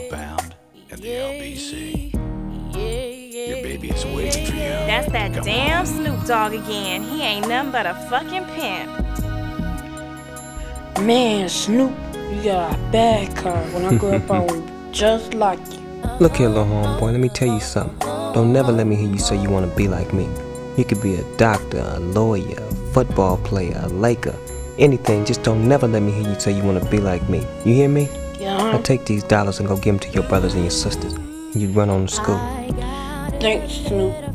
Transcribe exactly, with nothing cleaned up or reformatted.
Southbound at the L B C. Your baby is waiting for you. That's that Come damn on. Snoop Dogg again. He ain't nothing but a fucking pimp. Man, Snoop, you got a bad car. When I grow up, I will be just like you. Look here, little homeboy, let me tell you something. Don't never let me hear you say you want to be like me. You could be a doctor, a lawyer, a football player, a Laker, anything. Just don't never let me hear you say you want to be like me. You hear me? Yeah, Now huh? take these dollars and go give them to your brothers and your sisters. And you run on to school. Thanks, Snoop.